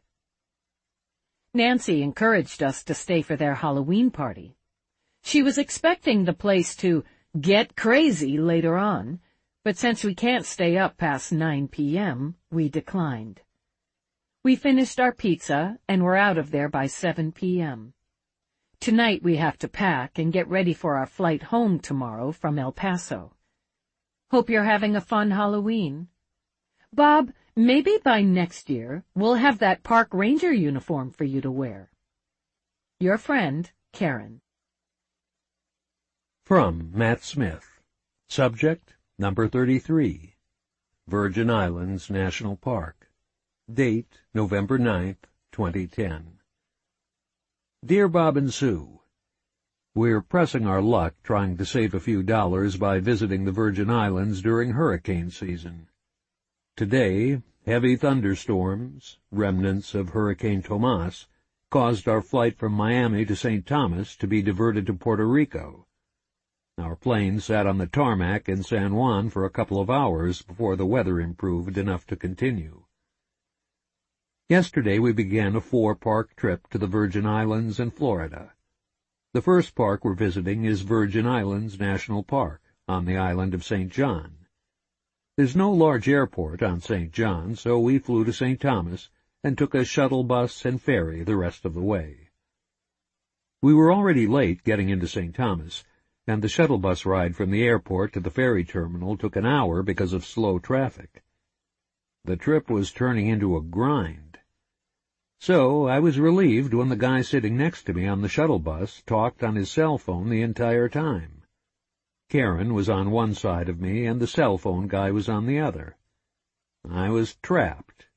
Nancy encouraged us to stay for their Halloween party. She was expecting the place to get crazy later on, but since we can't stay up past nine p.m., we declined. We finished our pizza and were out of there by seven p.m. Tonight we have to pack and get ready for our flight home tomorrow from El Paso. Hope you're having a fun Halloween. Bob, maybe by next year we'll have that park ranger uniform for you to wear. Your friend, Karen. From Matt Smith. Subject, number thirty-three. Virgin Islands National Park. Date, November ninth, twenty ten. Dear Bob and Sue, we're pressing our luck trying to save a few dollars by visiting the Virgin Islands during hurricane season. Today, heavy thunderstorms, remnants of Hurricane Tomas, caused our flight from Miami to Saint Thomas to be diverted to Puerto Rico. Our plane sat on the tarmac in San Juan for a couple of hours before the weather improved enough to continue. Yesterday we began a four-park trip to the Virgin Islands and Florida. The first park we're visiting is Virgin Islands National Park, on the island of Saint John. There's no large airport on Saint John, so we flew to Saint Thomas and took a shuttle bus and ferry the rest of the way. We were already late getting into Saint Thomas, and the shuttle bus ride from the airport to the ferry terminal took an hour because of slow traffic. The trip was turning into a grind. So I was relieved when the guy sitting next to me on the shuttle bus talked on his cell phone the entire time. Karen was on one side of me, and the cell phone guy was on the other. I was trapped.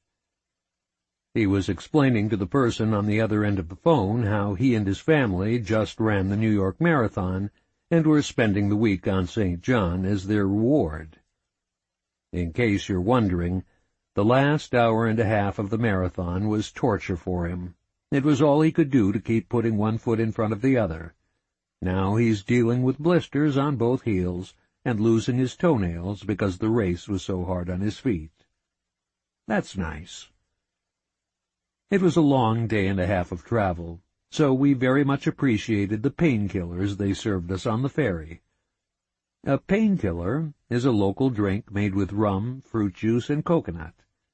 He was explaining to the person on the other end of the phone how he and his family just ran the New York Marathon and were spending the week on Saint John as their reward. In case you're wondering, the last hour and a half of the marathon was torture for him. It was all he could do to keep putting one foot in front of the other. Now he's dealing with blisters on both heels and losing his toenails because the race was so hard on his feet. That's nice. It was a long day and a half of travel, so we very much appreciated the painkillers they served us on the ferry. A painkiller is a local drink made with rum, fruit juice, and coconut.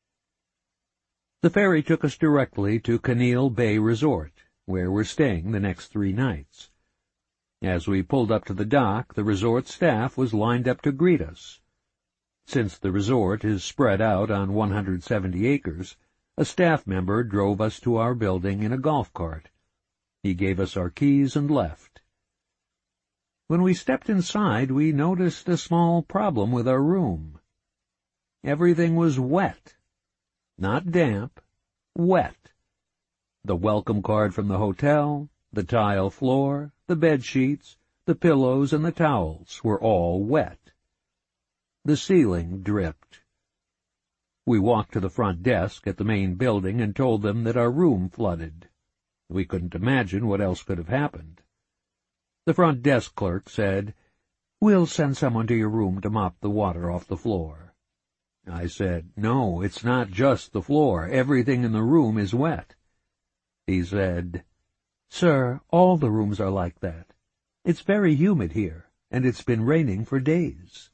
The ferry took us directly to Caneel Bay Resort, where we're staying the next three nights. As we pulled up to the dock, the resort staff was lined up to greet us. Since the resort is spread out on one hundred seventy acres, a staff member drove us to our building in a golf cart. He gave us our keys and left. When we stepped inside, we noticed a small problem with our room. Everything was wet. Not damp, wet. The welcome card from the hotel, the tile floor, the bed sheets, the pillows, and the towels were all wet. The ceiling dripped. We walked to the front desk at the main building and told them that our room flooded. We couldn't imagine what else could have happened. The front desk clerk said, "We'll send someone to your room to mop the water off the floor." I said, "No, it's not just the floor. Everything in the room is wet." He said, "Sir, all the rooms are like that. It's very humid here, and it's been raining for days."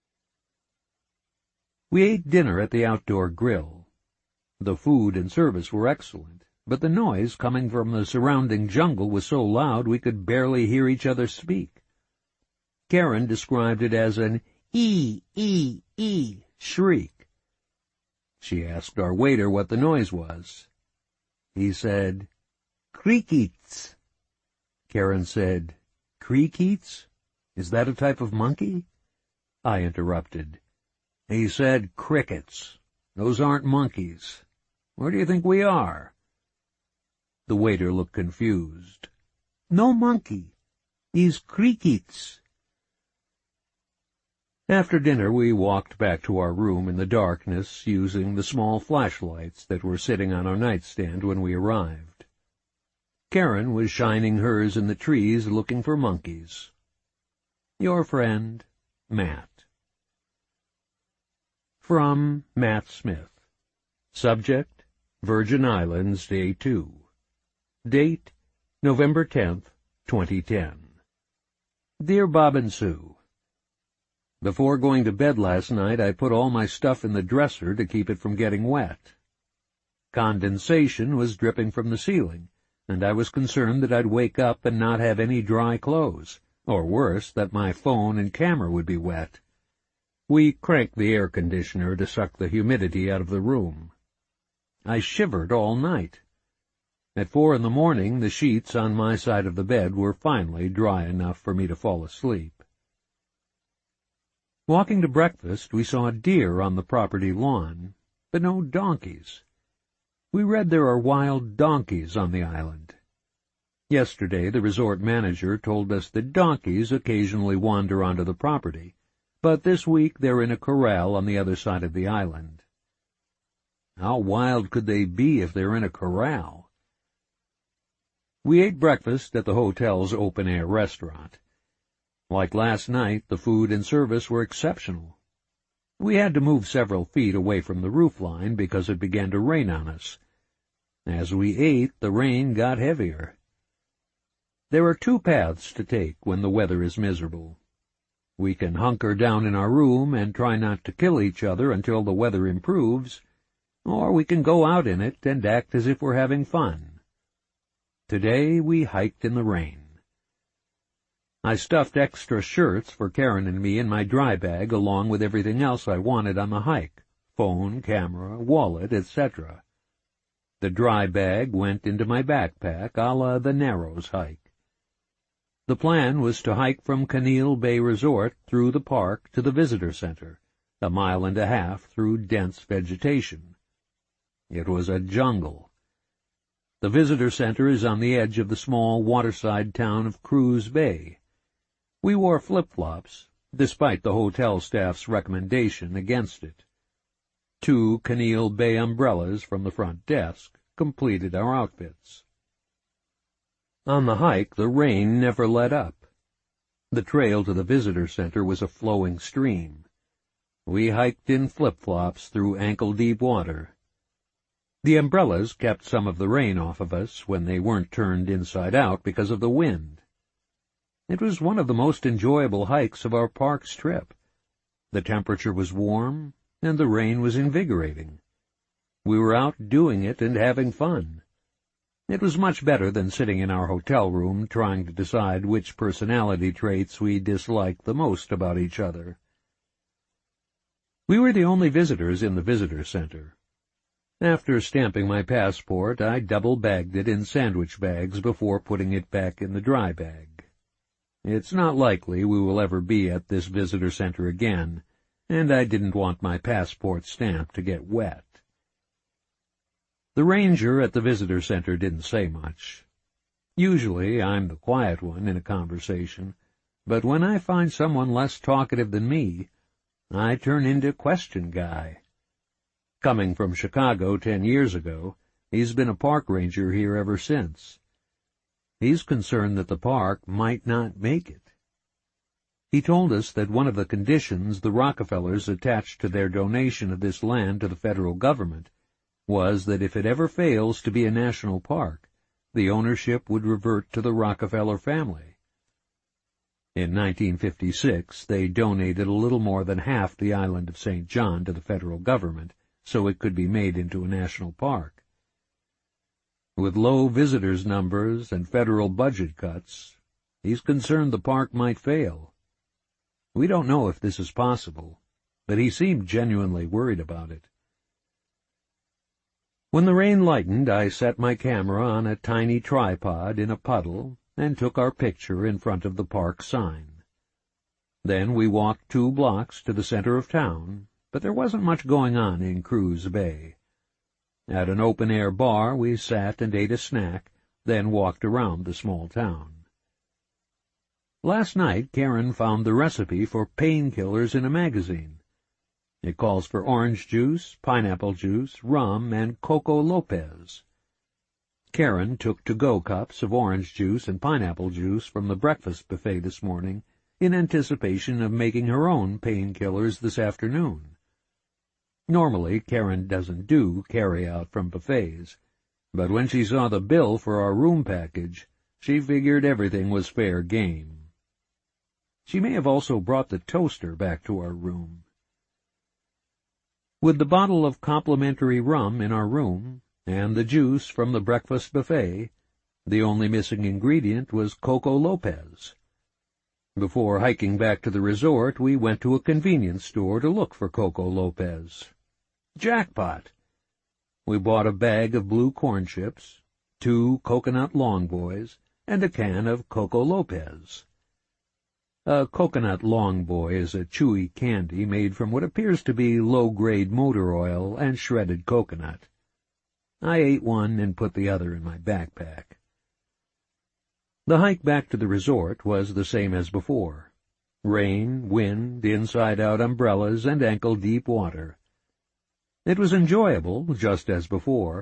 We ate dinner at the outdoor grill. The food and service were excellent, but the noise coming from the surrounding jungle was so loud we could barely hear each other speak. Karen described it as an ee, ee, ee shriek. She asked our waiter what the noise was. He said, "Crickets." Karen said, "Crickets? Is that a type of monkey?" I interrupted. "He said crickets. Those aren't monkeys. Where do you think we are?" The waiter looked confused. "No monkey. These crickets." After dinner we walked back to our room in the darkness, using the small flashlights that were sitting on our nightstand when we arrived. Karen was shining hers in the trees looking for monkeys. Your friend, Matt. From Matt Smith. Subject, Virgin Islands, Day two. Date, November tenth, twenty ten. Dear Bob and Sue, before going to bed last night, I put all my stuff in the dresser to keep it from getting wet. Condensation was dripping from the ceiling, and I was concerned that I'd wake up and not have any dry clothes, or worse, that my phone and camera would be wet. We cranked the air conditioner to suck the humidity out of the room. I shivered all night. At four in the morning, the sheets on my side of the bed were finally dry enough for me to fall asleep. Walking to breakfast, we saw deer on the property lawn, but no donkeys. We read there are wild donkeys on the island. Yesterday, the resort manager told us that donkeys occasionally wander onto the property, but this week they're in a corral on the other side of the island. How wild could they be if they're in a corral? We ate breakfast at the hotel's open-air restaurant. Like last night, the food and service were exceptional. We had to move several feet away from the roofline because it began to rain on us. As we ate, the rain got heavier. There are two paths to take when the weather is miserable. We can hunker down in our room and try not to kill each other until the weather improves, or we can go out in it and act as if we're having fun. Today we hiked in the rain. I stuffed extra shirts for Karen and me in my dry bag along with everything else I wanted on the hike, phone, camera, wallet, et cetera. The dry bag went into my backpack a la the Narrows hike. The plan was to hike from Conneaut Bay Resort through the park to the visitor center, a mile and a half through dense vegetation. It was a jungle. The visitor center is on the edge of the small waterside town of Cruz Bay. We wore flip-flops, despite the hotel staff's recommendation against it. Two Conneaut Bay umbrellas from the front desk completed our outfits. On the hike, the rain never let up. The trail to the visitor center was a flowing stream. We hiked in flip-flops through ankle-deep water. The umbrellas kept some of the rain off of us when they weren't turned inside out because of the wind. It was one of the most enjoyable hikes of our park's trip. The temperature was warm, and the rain was invigorating. We were out doing it and having fun. It was much better than sitting in our hotel room trying to decide which personality traits we disliked the most about each other. We were the only visitors in the visitor center. After stamping my passport, I double-bagged it in sandwich bags before putting it back in the dry bag. It's not likely we will ever be at this visitor center again, and I didn't want my passport stamp to get wet. The ranger at the visitor center didn't say much. Usually I'm the quiet one in a conversation, but when I find someone less talkative than me, I turn into question guy. Coming from Chicago ten years ago, he's been a park ranger here ever since. He's concerned that the park might not make it. He told us that one of the conditions the Rockefellers attached to their donation of this land to the federal government was that if it ever fails to be a national park, the ownership would revert to the Rockefeller family. In nineteen fifty-six, they donated a little more than half the island of Saint John to the federal government so it could be made into a national park. With low visitors' numbers and federal budget cuts, he's concerned the park might fail. We don't know if this is possible, but he seemed genuinely worried about it. When the rain lightened, I set my camera on a tiny tripod in a puddle and took our picture in front of the park sign. Then we walked two blocks to the center of town, but there wasn't much going on in Cruz Bay. At an open-air bar, we sat and ate a snack, then walked around the small town. Last night, Karen found the recipe for painkillers in a magazine. It calls for orange juice, pineapple juice, rum, and Coco Lopez. Karen took to-go cups of orange juice and pineapple juice from the breakfast buffet this morning in anticipation of making her own painkillers this afternoon. Normally, Karen doesn't do carry-out from buffets, but when she saw the bill for our room package, she figured everything was fair game. She may have also brought the toaster back to our room. With the bottle of complimentary rum in our room, and the juice from the breakfast buffet, the only missing ingredient was Coco Lopez. Before hiking back to the resort, we went to a convenience store to look for Coco Lopez. Jackpot! We bought a bag of blue corn chips, two coconut long boys, and a can of Coco Lopez. A coconut long boy is a chewy candy made from what appears to be low-grade motor oil and shredded coconut. I ate one and put the other in my backpack. The hike back to the resort was the same as before. Rain, wind, inside-out umbrellas, and ankle-deep water. It was enjoyable, just as before,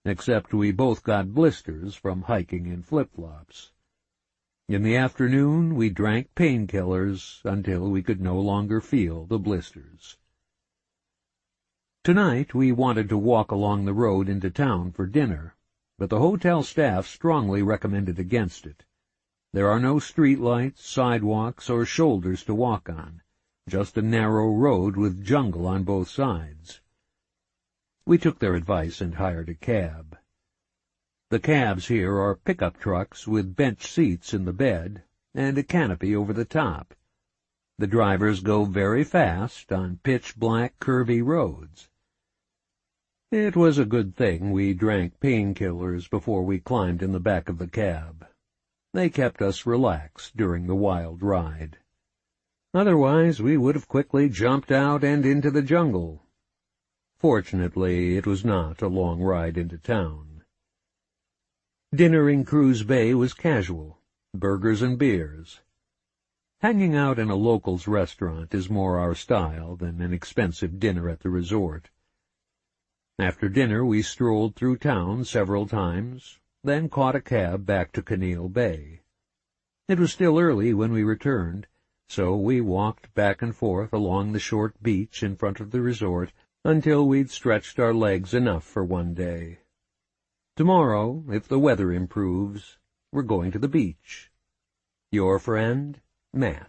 except we both got blisters from hiking in flip-flops. In the afternoon, we drank painkillers until we could no longer feel the blisters. Tonight, we wanted to walk along the road into town for dinner, but the hotel staff strongly recommended against it. There are no street lights, sidewalks, or shoulders to walk on, just a narrow road with jungle on both sides. We took their advice and hired a cab. The cabs here are pickup trucks with bench seats in the bed and a canopy over the top. The drivers go very fast on pitch-black, curvy roads. It was a good thing we drank painkillers before we climbed in the back of the cab. They kept us relaxed during the wild ride. Otherwise, we would have quickly jumped out and into the jungle. Fortunately, it was not a long ride into town. Dinner in Cruz Bay was casual, burgers and beers. Hanging out in a locals restaurant is more our style than an expensive dinner at the resort. After dinner, we strolled through town several times, then caught a cab back to Kinneil Bay. It was still early when we returned, so we walked back and forth along the short beach in front of the resort until we'd stretched our legs enough for one day. Tomorrow, if the weather improves, we're going to the beach. Your friend, Matt.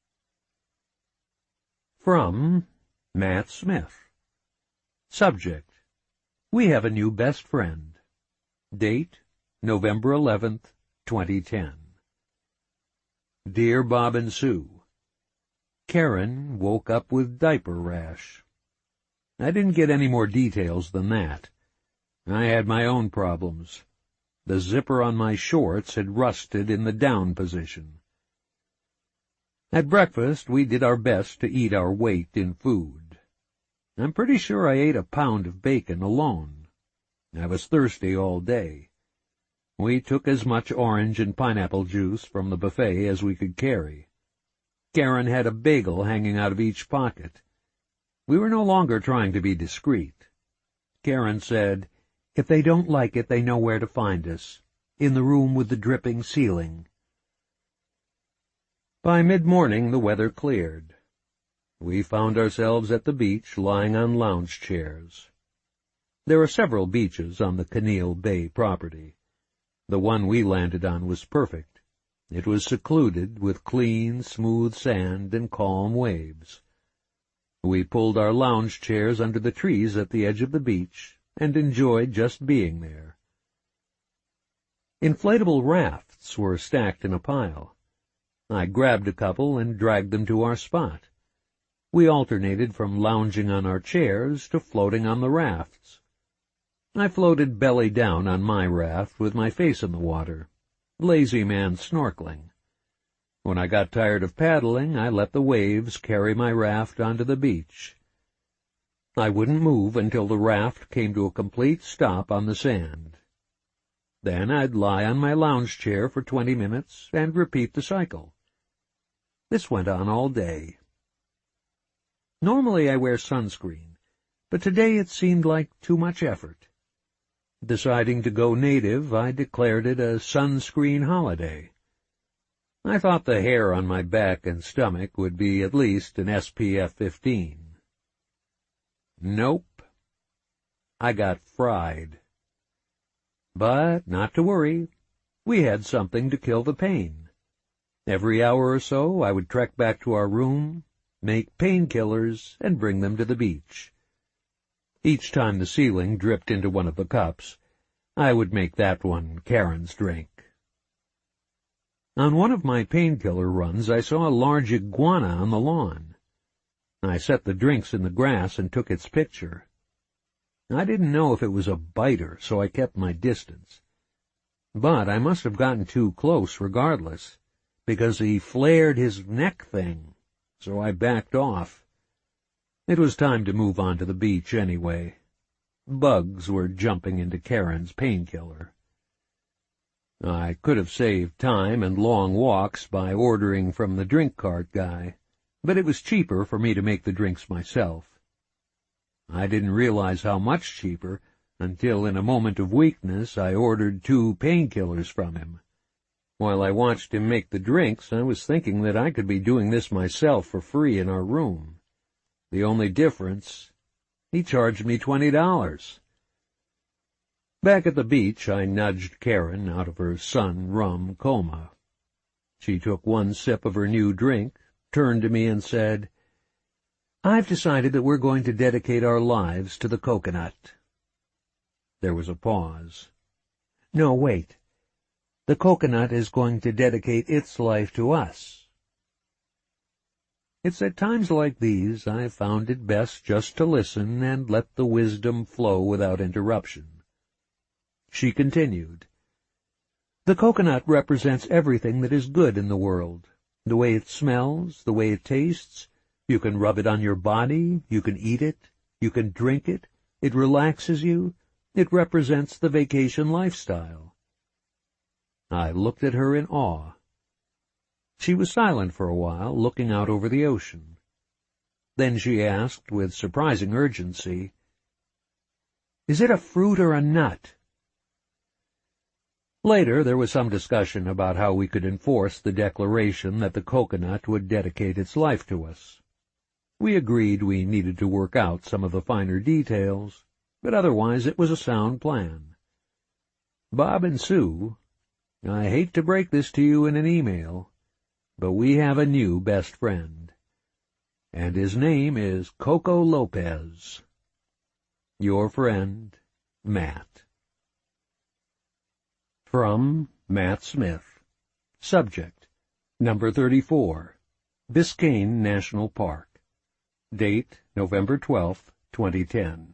From Matt Smith. Subject: We have a new best friend. Date: November eleventh, twenty ten. Dear Bob and Sue, Karen woke up with diaper rash. I didn't get any more details than that. I had my own problems. The zipper on my shorts had rusted in the down position. At breakfast, we did our best to eat our weight in food. I'm pretty sure I ate a pound of bacon alone. I was thirsty all day. We took as much orange and pineapple juice from the buffet as we could carry. Karen had a bagel hanging out of each pocket. We were no longer trying to be discreet. Karen said, "If they don't like it, they know where to find us. In the room with the dripping ceiling." By mid-morning, the weather cleared. We found ourselves at the beach, lying on lounge chairs. There are several beaches on the Kinneil Bay property. The one we landed on was perfect. It was secluded, with clean, smooth sand and calm waves. We pulled our lounge chairs under the trees at the edge of the beach and enjoyed just being there. Inflatable rafts were stacked in a pile. I grabbed a couple and dragged them to our spot. We alternated from lounging on our chairs to floating on the rafts. I floated belly down on my raft with my face in the water, lazy man snorkeling. When I got tired of paddling, I let the waves carry my raft onto the beach. I wouldn't move until the raft came to a complete stop on the sand. Then I'd lie on my lounge chair for twenty minutes and repeat the cycle. This went on all day. Normally I wear sunscreen, but today it seemed like too much effort. Deciding to go native, I declared it a sunscreen holiday. I thought the hair on my back and stomach would be at least an S P F fifteen. Nope. I got fried. But not to worry. We had something to kill the pain. Every hour or so I would trek back to our room, make painkillers, and bring them to the beach. Each time the ceiling dripped into one of the cups, I would make that one Karen's drink. On one of my painkiller runs, I saw a large iguana on the lawn. I set the drinks in the grass and took its picture. I didn't know if it was a biter, so I kept my distance. But I must have gotten too close regardless, because he flared his neck thing, so I backed off. It was time to move on to the beach anyway. Bugs were jumping into Karen's painkiller. I could have saved time and long walks by ordering from the drink cart guy, but it was cheaper for me to make the drinks myself. I didn't realize how much cheaper until in a moment of weakness I ordered two painkillers from him. While I watched him make the drinks, I was thinking that I could be doing this myself for free in our room. The only difference, he charged me twenty dollars. Back at the beach, I nudged Karen out of her sun-rum coma. She took one sip of her new drink, turned to me and said, "I've decided that we're going to dedicate our lives to the coconut." There was a pause. "No, wait. The coconut is going to dedicate its life to us." It's at times like these I've found it best just to listen and let the wisdom flow without interruption. She continued, "The coconut represents everything that is good in the world. The way it smells, the way it tastes. You can rub it on your body, you can eat it, you can drink it, it relaxes you, it represents the vacation lifestyle." I looked at her in awe. She was silent for a while, looking out over the ocean. Then she asked with surprising urgency, "Is it a fruit or a nut?" Later there was some discussion about how we could enforce the declaration that the coconut would dedicate its life to us. We agreed we needed to work out some of the finer details, but otherwise it was a sound plan. Bob and Sue, I hate to break this to you in an email, but we have a new best friend, and his name is Coco Lopez. Your friend, Matt. From Matt Smith. Subject, number thirty-four, Biscayne National Park. Date, November twelfth, twenty ten.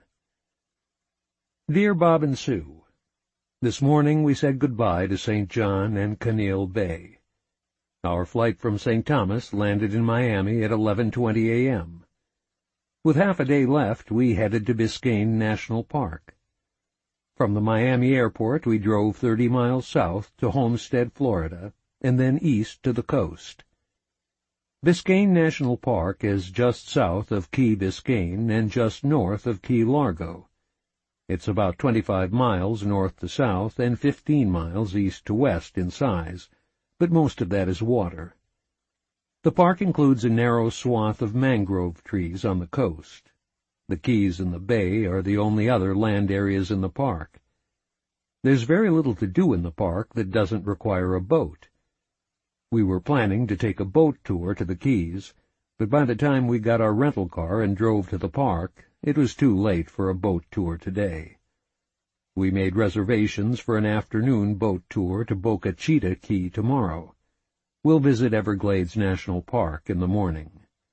Dear Bob and Sue, this morning we said goodbye to Saint John and Conneaut Bay. Our flight from Saint Thomas landed in Miami at eleven twenty a m With half a day left, we headed to Biscayne National Park. From the Miami airport, we drove thirty miles south to Homestead, Florida, and then east to the coast. Biscayne National Park is just south of Key Biscayne and just north of Key Largo. It's about twenty-five miles north to south and fifteen miles east to west in size, but most of that is water. The park includes a narrow swath of mangrove trees on the coast. The Keys and the bay are the only other land areas in the park. There's very little to do in the park that doesn't require a boat. We were planning to take a boat tour to the Keys, but by the time we got our rental car and drove to the park, it was too late for a boat tour today. We made reservations for an afternoon boat tour to Boca Chica Key tomorrow. We'll visit Everglades National Park in the morning.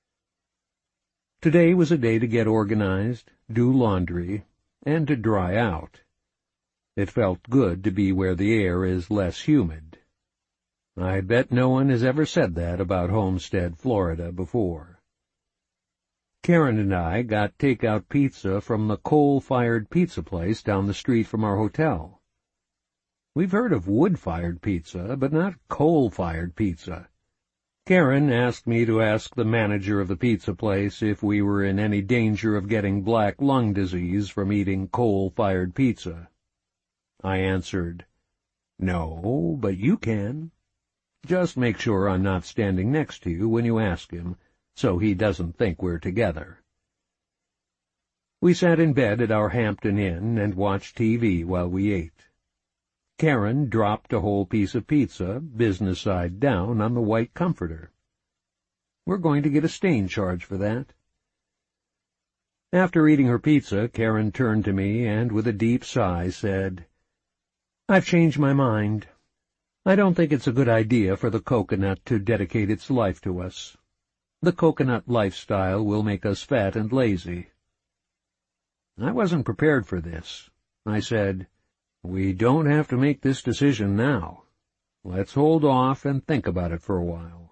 Today was a day to get organized, do laundry, and to dry out. It felt good to be where the air is less humid. I bet no one has ever said that about Homestead, Florida, before. Karen and I got take-out pizza from the coal-fired pizza place down the street from our hotel. We've heard of wood-fired pizza, but not coal-fired pizza. Karen asked me to ask the manager of the pizza place if we were in any danger of getting black lung disease from eating coal-fired pizza. I answered, "No, but you can. Just make sure I'm not standing next to you when you ask him, so he doesn't think we're together." We sat in bed at our Hampton Inn and watched T V while we ate. Karen dropped a whole piece of pizza, business side down, on the white comforter. We're going to get a stain charge for that. After eating her pizza, Karen turned to me and, with a deep sigh, said, "I've changed my mind. I don't think it's a good idea for the coconut to dedicate its life to us. The coconut lifestyle will make us fat and lazy." I wasn't prepared for this. I said, "We don't have to make this decision now. Let's hold off and think about it for a while."